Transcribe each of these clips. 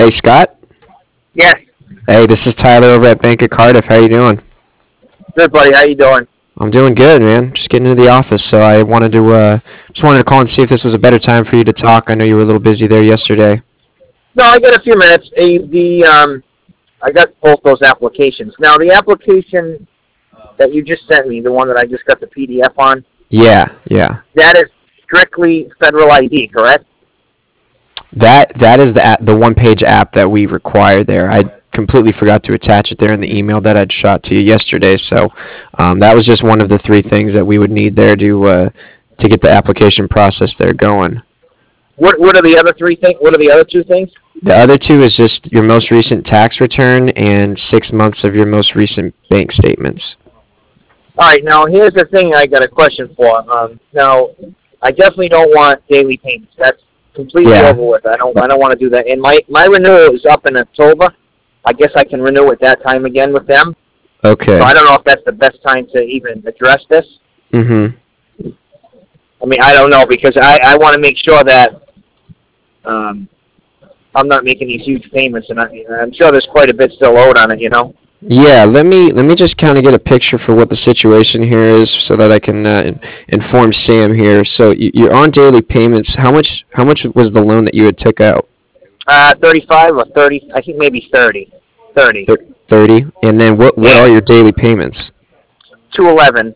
Hey, Scott. Yes. Hey, this is Tyler over at Bank of Cardiff. How you doing? Good, buddy. How you doing? I'm doing good, man. Just getting into the office, so I wanted to just wanted to call and see if this was a better time for you to talk. I know you were a little busy there yesterday. No, I got a few minutes. I got both those applications. Now, the application that you just sent me, the one that I just got the PDF on, Yeah, yeah. that is strictly federal ID, correct? That is the one-page app that we require there. I completely forgot to attach it there in the email that I'd shot to you yesterday. So that was just one of the three things that we would need there to get the application process there going. What are the other three things? What are the other two things? The other two is just your most recent tax return and 6 months of your most recent bank statements. All right. Now, here's the thing I got a question for. Now, I definitely don't want daily payments. That's completely Yeah. over with. I don't want to do that. And my renewal is up in October. I guess I can renew at that time again with them. Okay. So I don't know if that's the best time to even address this. Mm-hmm. I mean, I don't know because I want to make sure that I'm not making these huge payments, and I'm sure there's quite a bit still owed on it. Yeah, let me just kind of get a picture for what the situation here is, so that I can inform Sam here. So you're on daily payments. How much was the loan that you had took out? 35 or 30. I think maybe 30. 30. 30. And then what are Yeah. your daily payments? 211.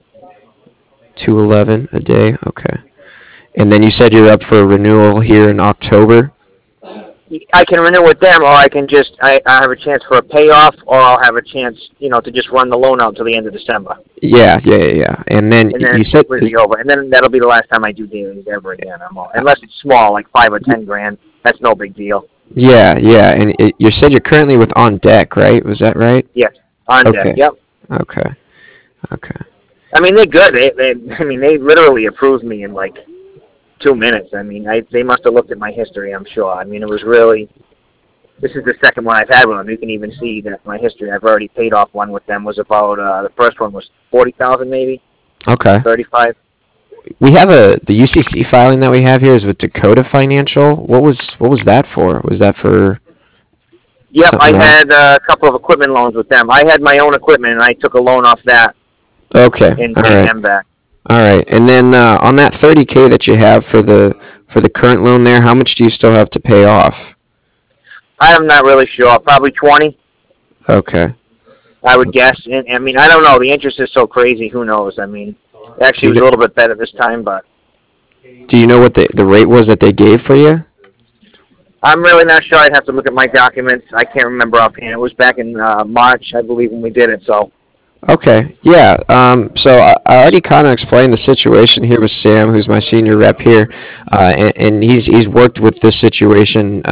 211 a day. Okay. And then you said you're up for a renewal here in October. I can renew with them, or I can just I have a chance for a payoff, or I'll have a chance, to just run the loan out till the end of December, Yeah, yeah, yeah, yeah. And then and then you it's said completely over, and then that'll be the last time I do dailies ever again. Unless it's small, like 5 or 10 grand. That's no big deal. yeah, yeah. And you said you're currently with On Deck, right? Was that right? Yes, on deck. Okay. Yep. Okay. Okay. I mean, they're good. They literally approved me in like 2 minutes. I mean, they must have looked at my history, I'm sure. I mean, it was really. This is the second one I've had with them. You can even see that my history. I've already paid off one with them. Was about the first one was 40,000 maybe Okay. 35. We have the UCC filing that we have here is with Dakota Financial. What was that for? Was that for Yep, I something else? had a couple of equipment loans with them. I had my own equipment and I took a loan off that Okay. and All paid right. them back. All right. And then on that 30K that you have for the current loan there, how much do you still have to pay off? I'm not really sure. Probably 20, Okay. I would guess. And I mean, I don't know. The interest is so crazy. Who knows? I mean, Do actually, you it was a know, little bit better this time, but do you know what the rate was that they gave for you? I'm really not sure. I'd have to look at my documents. I can't remember offhand. It was back in March, I believe, when we did it. So, Okay, yeah. So I already kind of explained the situation here with Sam, who's my senior rep here, and he's worked with this situation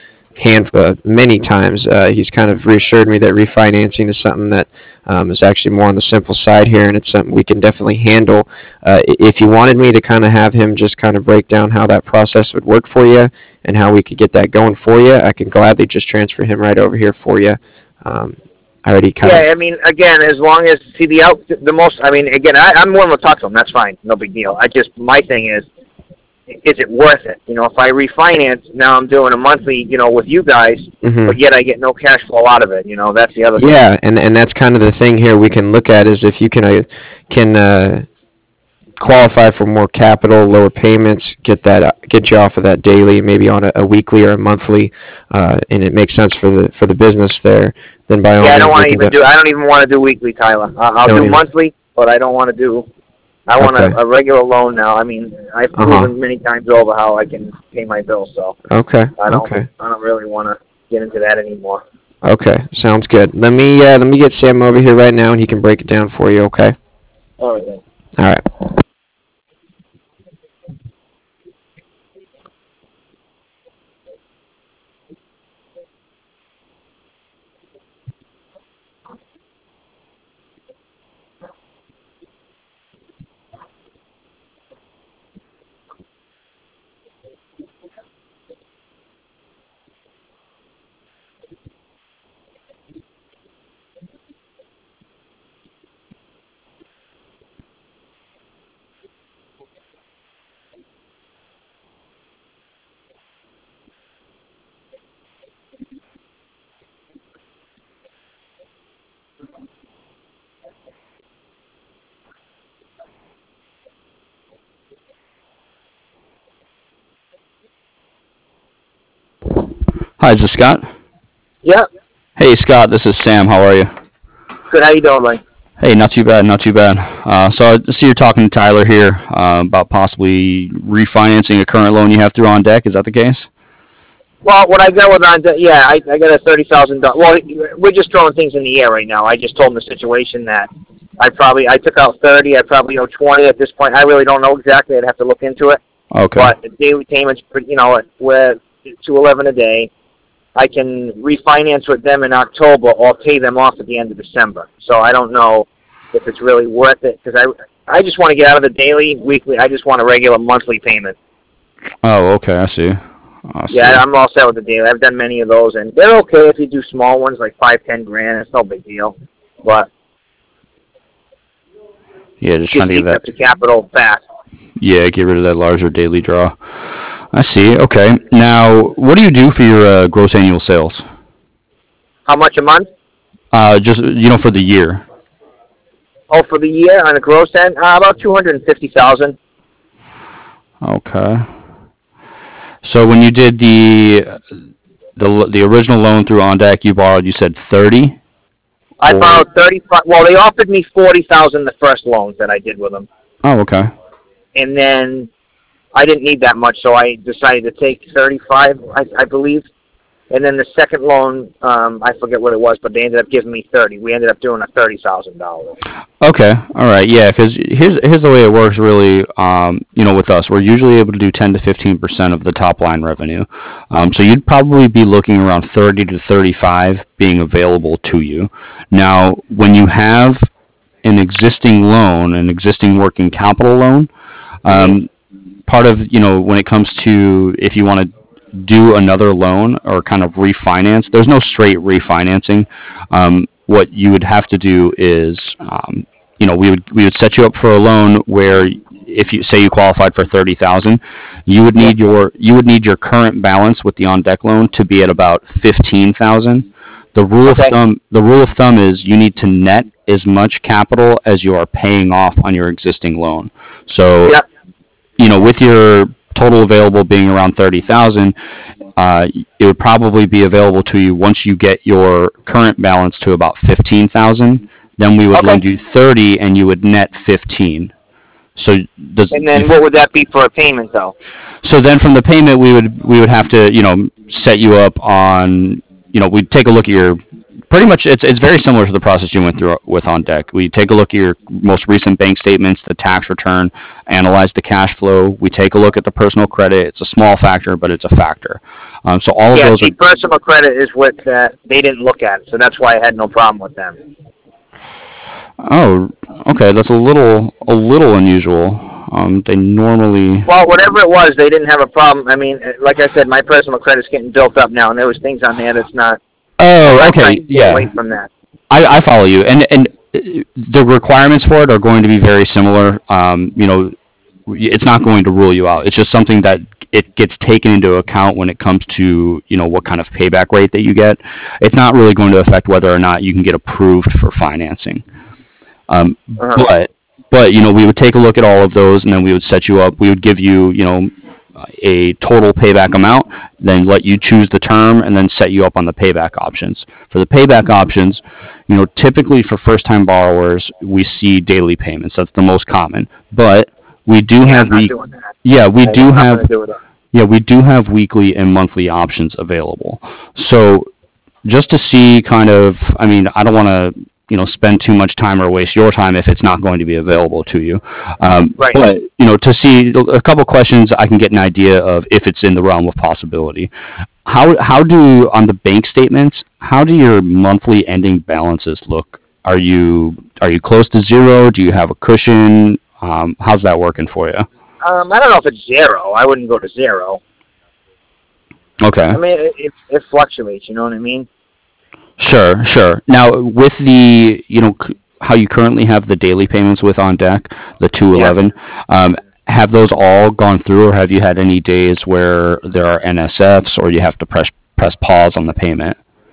many times. He's kind of reassured me that refinancing is something that is actually more on the simple side here, and it's something we can definitely handle. If you wanted me to kind of have him just kind of break down how that process would work for you and how we could get that going for you, I can gladly just transfer him right over here for you. Um, I already kind yeah, of I mean, again, as long as, see, the most, I mean, again, I'm willing to talk to them. That's fine. No big deal. My thing is it worth it? If I refinance, now I'm doing a monthly, with you guys, hmm but yet I get no cash flow out of it. That's the other thing. Yeah, and that's kind of the thing here we can look at is if you can qualify for more capital, lower payments, get you off of that daily, maybe on a weekly or a monthly, and it makes sense for the business there. Then by all Yeah, means, we can I don't even want to do weekly, Tyler. I'll don't do even. monthly, but I don't want to do. I want Okay. a regular loan now. I mean, I've Uh huh. proven many times over how I can pay my bills, so Okay. I don't. Okay. I don't really want to get into that anymore. Okay. Sounds good. Let me get Sam over here right now, and he can break it down for you. Okay. All right then. All right. Hi, is this Scott? Yeah. Hey, Scott, this is Sam. How are you? Good. How you doing, Mike? Hey, not too bad, not too bad. So I see you're talking to Tyler here about possibly refinancing a current loan you have through On Deck. Is that the case? Well, what I got with I got a $30,000. Well, we're just throwing things in the air right now. I just told him the situation that I took out 30. I probably owe 20 at this point. I really don't know exactly. I'd have to look into it. Okay. But the daily payments, we're $211 a day. I can refinance with them in October or pay them off at the end of December. So I don't know if it's really worth it because I just want to get out of the daily, weekly. I just want a regular monthly payment. Oh, okay. I see. Yeah, I'm all set with the daily. I've done many of those, and they're okay if you do small ones like $5-10 It's no big deal. But yeah, just trying to get that to capital fast. Yeah, get rid of that larger daily draw. I see. Okay. Now, what do you do for your gross annual sales? How much a month? Just for the year. Oh, for the year on the gross end, about 250,000. Okay. So when you did the original loan through On Deck, you borrowed. You said 30. I borrowed 35. Well, they offered me 40,000 the first loans that I did with them. Oh, okay. And then I didn't need that much, so I decided to take 35, I believe. And then the second loan, I forget what it was, but they ended up giving me 30. We ended up doing a $30,000. Okay, all right, yeah. Because here's the way it works, really. With us, we're usually able to do 10 to 15% of the top line revenue. So you'd probably be looking around 30 to 35 being available to you. Now, when you have an existing loan, an existing working capital loan, part of when it comes to if you want to do another loan or kind of refinance, there's no straight refinancing. What you would have to do is we would set you up for a loan where if you say you qualified for 30,000, you would need your current balance with the On Deck loan to be at about 15,000. The rule of thumb is you need to net as much capital as you are paying off on your existing loan. So with your total available being around 30,000, it would probably be available to you once you get your current balance to about 15,000. Then we would lend you 30, and you would net 15. So and then what would that be for a payment, though? So then from the payment, we would have to set you up on we'd take a look at your. Pretty much, it's very similar to the process you went through with On Deck. We take a look at your most recent bank statements, the tax return, analyze the cash flow. We take a look at the personal credit. It's a small factor, but it's a factor. So all of those. Personal credit is what they didn't look at, so that's why I had no problem with them. Oh, okay. That's a little unusual. They normally. Well, whatever it was, they didn't have a problem. I mean, like I said, my personal credit's getting built up now, and there was things on there that's not. Oh, okay, yeah. Away from that. I follow you, and the requirements for it are going to be very similar. It's not going to rule you out. It's just something that it gets taken into account when it comes to what kind of payback rate that you get. It's not really going to affect whether or not you can get approved for financing. But we would take a look at all of those, and then we would set you up. We would give you a total payback amount, then let you choose the term, and then set you up on the payback options. For the payback options, typically for first-time borrowers, we see daily payments. That's the most common. But we do have we do have weekly and monthly options available. So just to see kind of, I don't want to spend too much time or waste your time if it's not going to be available to you. Right. But, to see a couple questions, I can get an idea of if it's in the realm of possibility. How do, on the bank statements, how do your monthly ending balances look? Are you close to zero? Do you have a cushion? How's that working for you? I don't know if it's zero. I wouldn't go to zero. Okay. I mean, it fluctuates, you know what I mean? Sure. Now, with the, how you currently have the daily payments with On Deck, the 211, have those all gone through, or have you had any days where there are NSFs, or you have to press pause on the payment?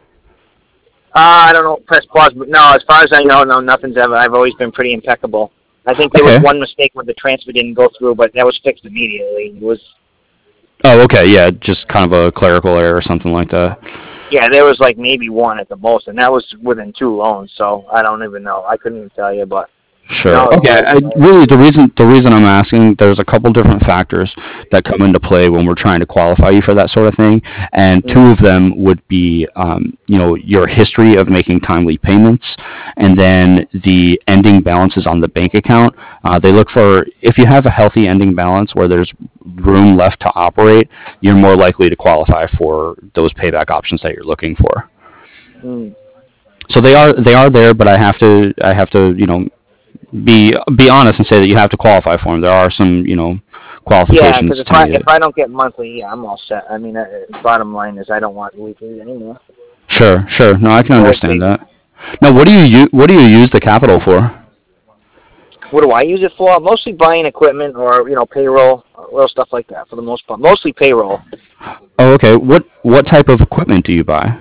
I don't know, press pause, but no, as far as I know, no, nothing's ever. I've always been pretty impeccable. I think there was one mistake when the transfer didn't go through, but that was fixed immediately. Oh, okay, yeah, just kind of a clerical error or something like that. Yeah, there was like maybe one at the most, and that was within 2 loans. So I don't even know. I couldn't even tell you, but Sure. no, Okay. Really, the reason I'm asking, there's a couple different factors that come into play when we're trying to qualify you for that sort of thing, and two mm, of them would be, your history of making timely payments, and then the ending balances on the bank account. They look for if you have a healthy ending balance where there's room left to operate, you're more likely to qualify for those payback options that you're looking for. mm. So they are there, but I have to be honest and say that you have to qualify for them. There are some Yeah, because qualifications if to I meet if it. I don't get monthly, yeah, I'm all set. I mean, bottom line is I don't want weekly anymore. Sure, sure. No, I can Always understand daily. that. Now, what do you use the capital for? What do I use it for? Mostly buying equipment or payroll, little stuff like that for the most part. Mostly payroll. Oh, okay. What type of equipment do you buy?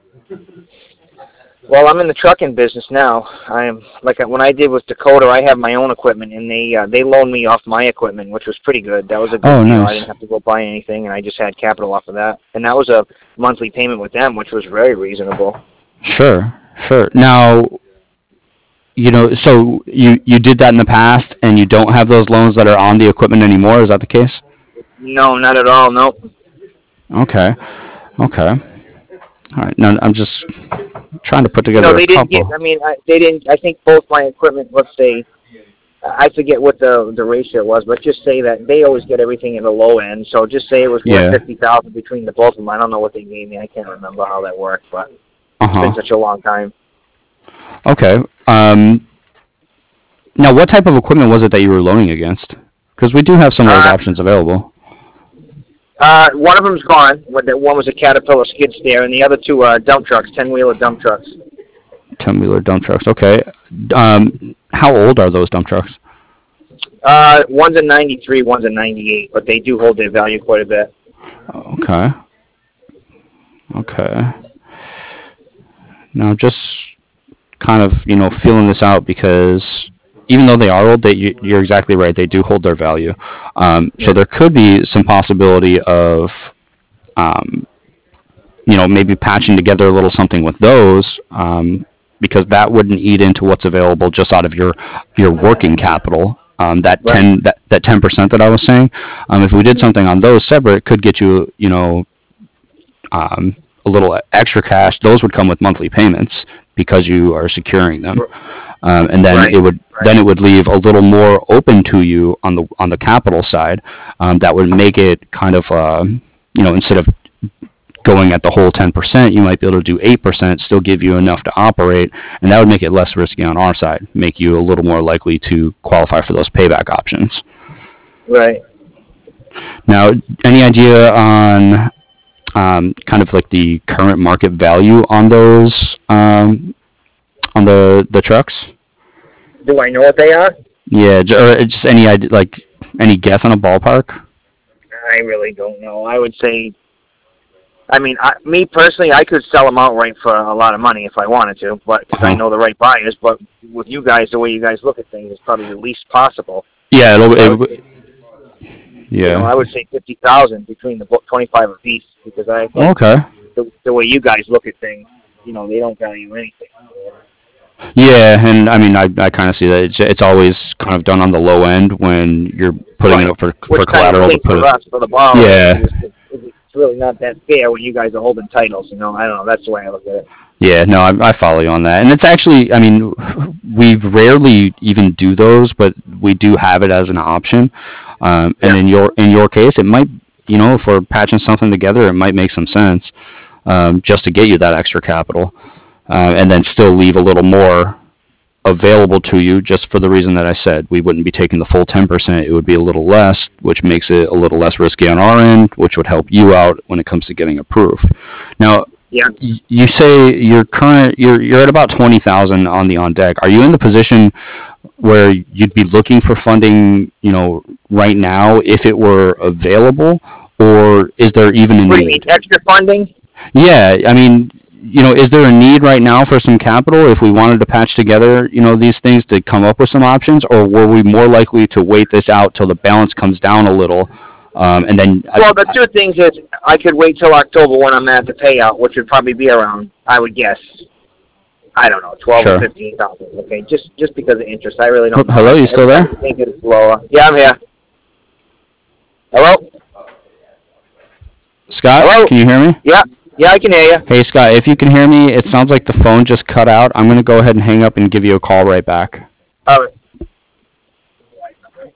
Well, I'm in the trucking business now. I'm like when I did with Dakota, I have my own equipment, and they loaned me off my equipment, which was pretty good. That was a good Oh, deal. I didn't nice. have to go buy anything, and I just had capital off of that. And that was a monthly payment with them, which was very reasonable. Sure, sure. Now, so you did that in the past, and you don't have those loans that are on the equipment anymore. Is that the case? No, not at all. Nope. Okay. Okay. All right. Now I'm just trying to put No, together a they didn't get. couple. I mean, they didn't. I think both my equipment. Let's say I forget what the ratio was, but just say that they always get everything at the low end. So just say it was worth Yeah. 50,000 between the both of them. I don't know what they gave me. I can't remember how that worked, but Uh it's been huh. such a long time. Okay. Now, what type of equipment was it that you were loaning against? Because we do have some of those Uh, options available. one of them's gone. One was a Caterpillar skid steer, and the other two are dump trucks, 10-wheeler dump trucks. 10-wheeler dump trucks. Okay. How old are those dump trucks? One's a 93, one's a 98, but they do hold their value quite a bit. Okay. Okay. Now, just kind of, feeling this out because even though they are old, you're exactly right. They do hold their value. So Yeah. there could be some possibility of, um, maybe patching together a little something with those, because that wouldn't eat into what's available just out of your working capital. That Right. 10% that I was saying, if we did something on those separate, it could get you, a little extra cash. Those would come with monthly payments because you are securing them, and then Right. it would leave a little more open to you on the capital side. That would make it kind of, instead of going at the whole 10%, you might be able to do 8%, still give you enough to operate, and that would make it less risky on our side, make you a little more likely to qualify for those payback options. Right. Now, any idea on, kind of like the current market value on those, on the trucks? Do I know what they are? Yeah, or just any idea, like any guess on a ballpark? I really don't know. I would say, I mean, me personally, I could sell them outright for a lot of money if I wanted to, but because I Uh-huh. know the right buyers. But with you guys, the way you guys look at things, it's probably the least possible. Yeah, So I would say, I yeah. would say 50,000 between the 25 apiece, because I think Okay. the way you guys look at things, they don't value anything. Yeah, and I mean, I kind of see that it's always kind of done on the low end when you're putting it Right. up for Which kind of collateral to stinks put for it. us, for the borrowers, Yeah, because it's really not that fair when you guys are holding titles. I don't know. That's the way I look at it. yeah, no, I follow you on that, and it's actually, I mean, we rarely even do those, but we do have it as an option. And Yeah. in your case, it might, if we're patching something together, it might make some sense, just to get you that extra capital, and then still leave a little more available to you just for the reason that I said. We wouldn't be taking the full 10%. It would be a little less, which makes it a little less risky on our end, which would help you out when it comes to getting approved. Now, Yeah. you say you're at about 20,000 on the on deck. Are you in the position where you'd be looking for funding, right now if it were available, or is there even a What do you mean, need? extra funding? Yeah, I mean, is there a need right now for some capital if we wanted to patch together, these things to come up with some options, or were we more likely to wait this out till the balance comes down a little, And then Well, the two things is I could wait till October when I'm at the payout, which would probably be around, I would guess, I don't know, 12 Sure. or 15,000. Okay, just because of interest, I really don't know. Hello, you still there? I think it's lower. Yeah, I'm here. Hello. Scott, Hello? can you hear me? Yeah, I can hear you. Hey, Scott, if you can hear me, it sounds like the phone just cut out. I'm going to go ahead and hang up and give you a call right back. All right.